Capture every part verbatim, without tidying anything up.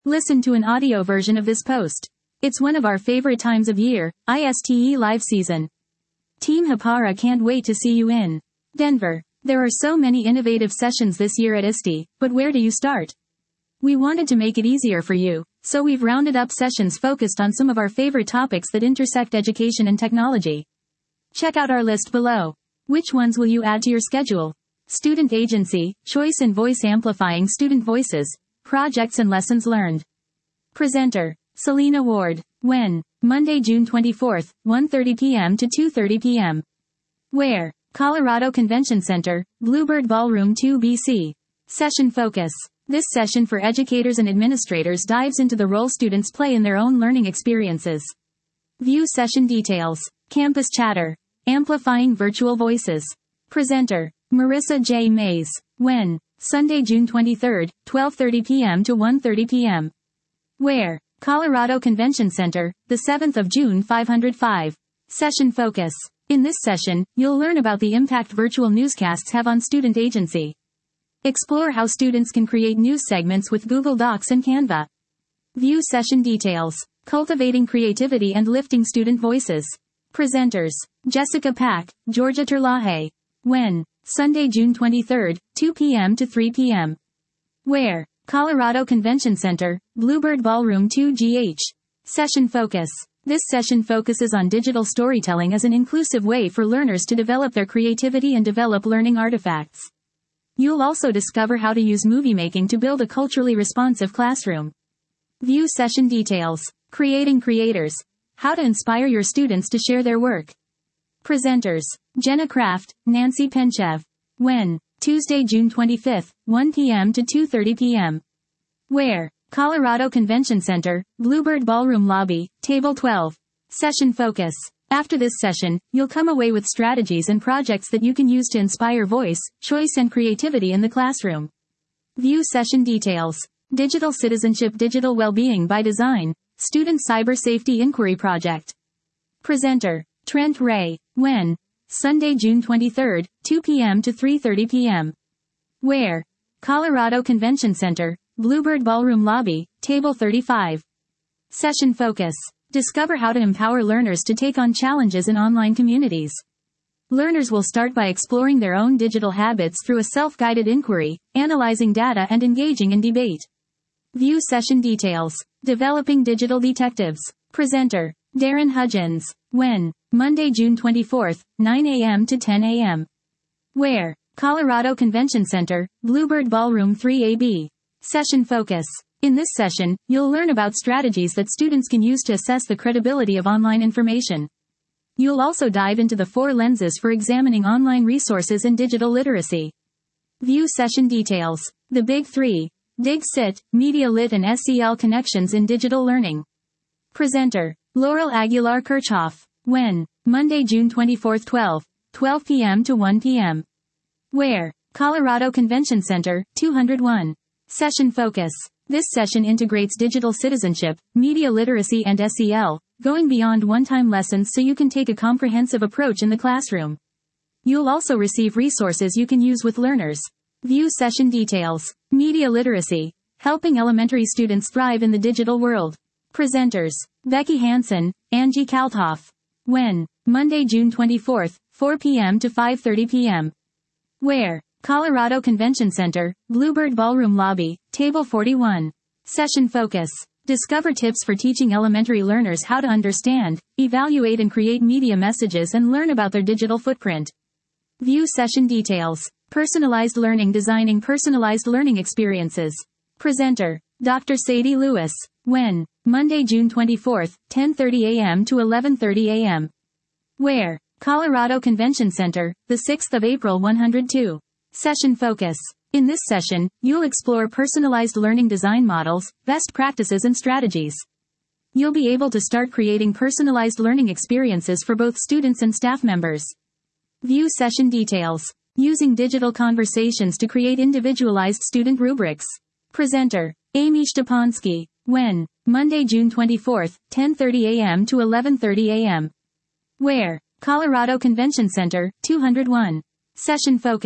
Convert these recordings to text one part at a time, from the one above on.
Listen to an audio version of this post. It's one of our favorite times of year, I S T E live season. Team Hapara can't wait to see you in Denver. There are so many innovative sessions this year at I S T E, but where do you start? We wanted to make it easier for you, so we've rounded up sessions focused on some of our favorite topics that intersect education and technology. Check out our list below. Which ones will you add to your schedule? Student agency, choice in voice amplifying student voices, projects and lessons learned. Presenter, Selena Ward. When? Monday, June twenty-fourth, one thirty p m to two thirty p m Where? Colorado Convention Center, Bluebird Ballroom two B C. Session focus. This session for educators and administrators dives into the role students play in their own learning experiences. View session details. Campus chatter. Amplifying virtual voices. Presenter, Marissa J. Mays. When? Sunday, June twenty-third, twelve thirty p m to one thirty p m Where? Colorado Convention Center, the seventh of June five oh five. Session focus. In this session, you'll learn about the impact virtual newscasts have on student agency. Explore how students can create news segments with Google Docs and Canva. View session details. Cultivating creativity and lifting student voices. Presenters, Jessica Pack, Georgia Terlaje. When? Sunday, June twenty-third, two p m to three p m Where? Colorado Convention Center, Bluebird Ballroom two G H. Session focus. This session focuses on digital storytelling as an inclusive way for learners to develop their creativity and develop learning artifacts. You'll also discover how to use movie making to build a culturally responsive classroom. View session details. Creating creators. How to inspire your students to share their work. Presenters, Jenna Kraft, Nancy Penchev. When? Tuesday, June twenty-fifth, one p m to two thirty p m Where? Colorado Convention Center, Bluebird Ballroom Lobby, Table twelve. Session focus. After this session, you'll come away with strategies and projects that you can use to inspire voice, choice and creativity in the classroom. View session details. Digital citizenship, digital well-being by design. Student Cyber Safety Inquiry Project. Presenter, Trent Ray. When? Sunday, June twenty-third, two p m to three thirty p m Where? Colorado Convention Center, Bluebird Ballroom Lobby, Table thirty-five. Session focus. Discover how to empower learners to take on challenges in online communities. Learners will start by exploring their own digital habits through a self-guided inquiry, analyzing data and engaging in debate. View session details. Developing digital detectives. Presenter, Darren Hudgens. When? Monday, June twenty-fourth, nine a m to ten a m Where? Colorado Convention Center, Bluebird Ballroom three A B. Session focus. In this session, you'll learn about strategies that students can use to assess the credibility of online information. You'll also dive into the four lenses for examining online resources and digital literacy. View session details. The Big Three. DigCit, Media Lit and S E L Connections in Digital Learning. Presenter, Laurel Aguilar Kirchhoff. When? Monday, June twenty-fourth, twelve p m to one p m Where? Colorado Convention Center, two oh one. Session focus. This session integrates digital citizenship, media literacy and S E L, going beyond one-time lessons so you can take a comprehensive approach in the classroom. You'll also receive resources you can use with learners. View session details. Media literacy. Helping elementary students thrive in the digital world. Presenters, Becky Hansen, Angie Kalthoff. When? Monday, June twenty-fourth, four p m to five thirty p m Where? Colorado Convention Center, Bluebird Ballroom Lobby, Table forty-one. Session focus. Discover tips for teaching elementary learners how to understand, evaluate and create media messages and learn about their digital footprint. View session details. Personalized learning, designing personalized learning experiences. Presenter, Doctor Sadie Lewis. When? Monday, June twenty-fourth, ten thirty a m to eleven thirty a m Where? Colorado Convention Center, the sixth of April one oh two. Session focus. In this session, you'll explore personalized learning design models, best practices and strategies. You'll be able to start creating personalized learning experiences for both students and staff members. View session details. Using digital conversations to create individualized student rubrics. Presenter, Amy Stepansky. When? Monday, June twenty-fourth, ten thirty a m to eleven thirty a m Where? Colorado Convention Center, two oh one. Session focus.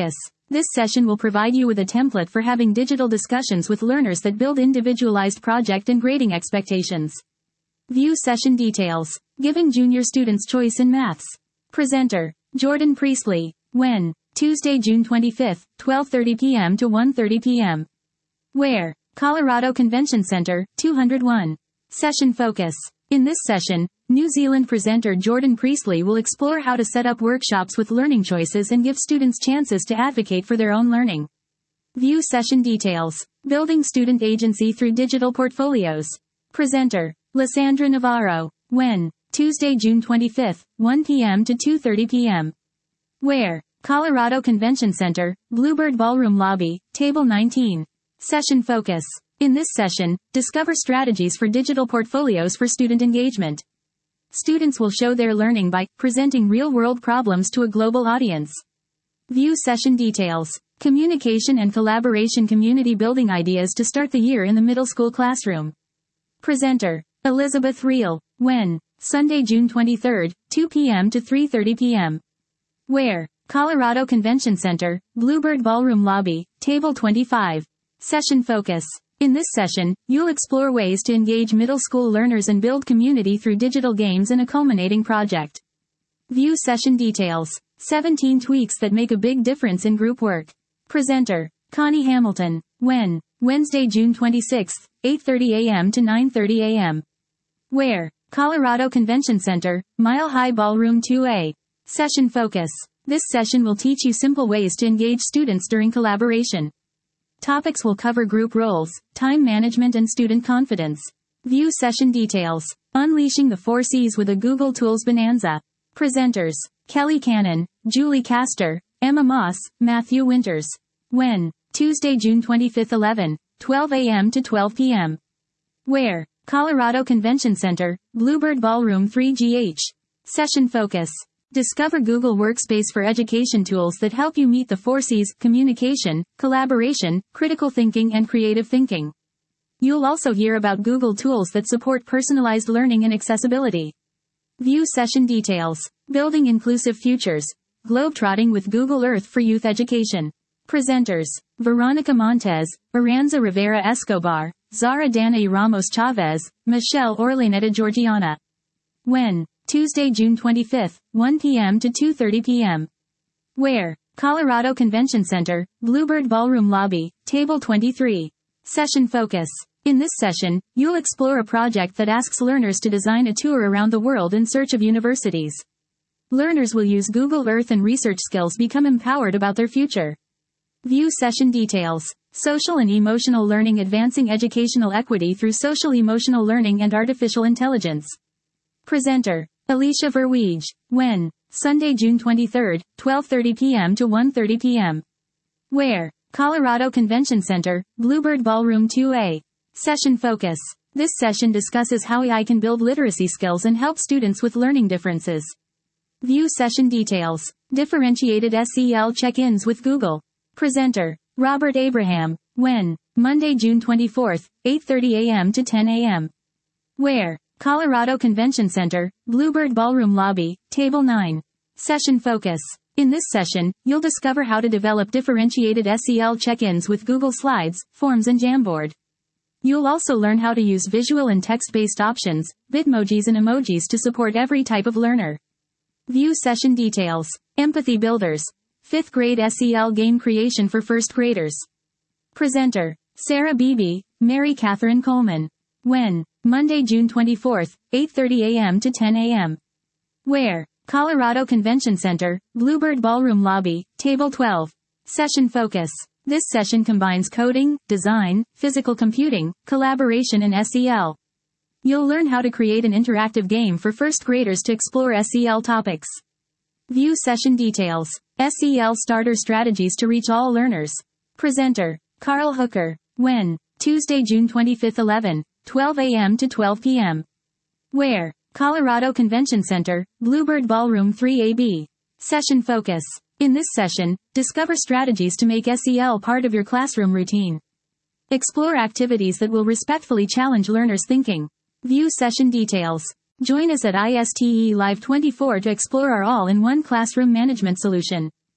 This session will provide you with a template for having digital discussions with learners that build individualized project and grading expectations. View session details. Giving junior students choice in maths. Presenter, Jordan Priestley. When? Tuesday, June twenty-fifth, twelve thirty p m to one thirty p m Where? Colorado Convention Center, two oh one. Session focus. In this session, New Zealand presenter Jordan Priestley will explore how to set up workshops with learning choices and give students chances to advocate for their own learning. View session details. Building student agency through digital portfolios. Presenter, Lysandra Navarro. When? Tuesday, June twenty-fifth, one p m to two thirty p m Where? Colorado Convention Center, Bluebird Ballroom Lobby, Table nineteen. Session focus. In this session, discover strategies for digital portfolios for student engagement. Students will show their learning by presenting real-world problems to a global audience. View session details. Communication and collaboration community building ideas to start the year in the middle school classroom. Presenter, Elizabeth Reel. When? Sunday, June twenty-third, two p m to three thirty p m Where? Colorado Convention Center, Bluebird Ballroom Lobby, Table twenty-five. Session focus. In this session, you'll explore ways to engage middle school learners and build community through digital games in a culminating project. View session details. seventeen tweaks that make a big difference in group work. Presenter, Connie Hamilton. When? Wednesday, June twenty-sixth, eight thirty a m to nine thirty a m Where? Colorado Convention Center, Mile High Ballroom two A. Session focus. This session will teach you simple ways to engage students during collaboration. Topics will cover group roles, time management and student confidence. View session details. Unleashing the four C's with a Google Tools Bonanza. Presenters, Kelly Cannon, Julie Castor, Emma Moss, Matthew Winters. When? Tuesday, June twenty-fifth, eleven, twelve a m to twelve p m Where? Colorado Convention Center, Bluebird Ballroom three G H. Session focus. Discover Google Workspace for education tools that help you meet the four C's: communication, collaboration, critical thinking and creative thinking. You'll also hear about Google tools that support personalized learning and accessibility. View session details. Building inclusive futures. Globetrotting with Google Earth for youth education. Presenters, Veronica Montez, Aranza Rivera Escobar, Zara Danae Ramos Chavez, Michelle Orlaneta Georgiana. When? Tuesday, June twenty-fifth, one p m to two thirty p m Where? Colorado Convention Center, Bluebird Ballroom Lobby, Table twenty-three. Session focus. In this session, you'll explore a project that asks learners to design a tour around the world in search of universities. Learners will use Google Earth and research skills become empowered about their future. View session details. Social and emotional learning, advancing educational equity through social emotional learning and artificial intelligence. Presenter, Alicia Verweege. When? Sunday, June twenty-third, twelve thirty p m to one thirty p m Where? Colorado Convention Center, Bluebird Ballroom two A. Session focus. This session discusses how A I can build literacy skills and help students with learning differences. View session details. Differentiated S E L check-ins with Google. Presenter, Robert Abraham. When? Monday, June twenty-fourth, eight thirty a m to ten a m Where? Colorado Convention Center, Bluebird Ballroom Lobby, Table nine. Session focus. In this session, you'll discover how to develop differentiated S E L check-ins with Google Slides, Forms and Jamboard. You'll also learn how to use visual and text-based options, Bitmojis and emojis to support every type of learner. View session details. Empathy Builders. fifth grade S E L game creation for first graders. Presenter, Sarah Beebe, Mary Catherine Coleman. When? Monday, June twenty-fourth, eight thirty a m to ten a m Where? Colorado Convention Center, Bluebird Ballroom Lobby, Table twelve. Session focus. This session combines coding, design, physical computing, collaboration and S E L. You'll learn how to create an interactive game for first graders to explore S E L topics. View session details. S E L starter strategies to reach all learners. Presenter, Carl Hooker. When? Tuesday, June twenty-fifth, eleven, twelve a m to twelve p m Where? Colorado Convention Center, Bluebird Ballroom three A B. Session focus. In this session, discover strategies to make S E L part of your classroom routine. Explore activities that will respectfully challenge learners' thinking. View session details. Join us at I S T E Live twenty-four to explore our all-in-one classroom management solution.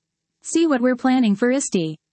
See what we're planning for I S T E.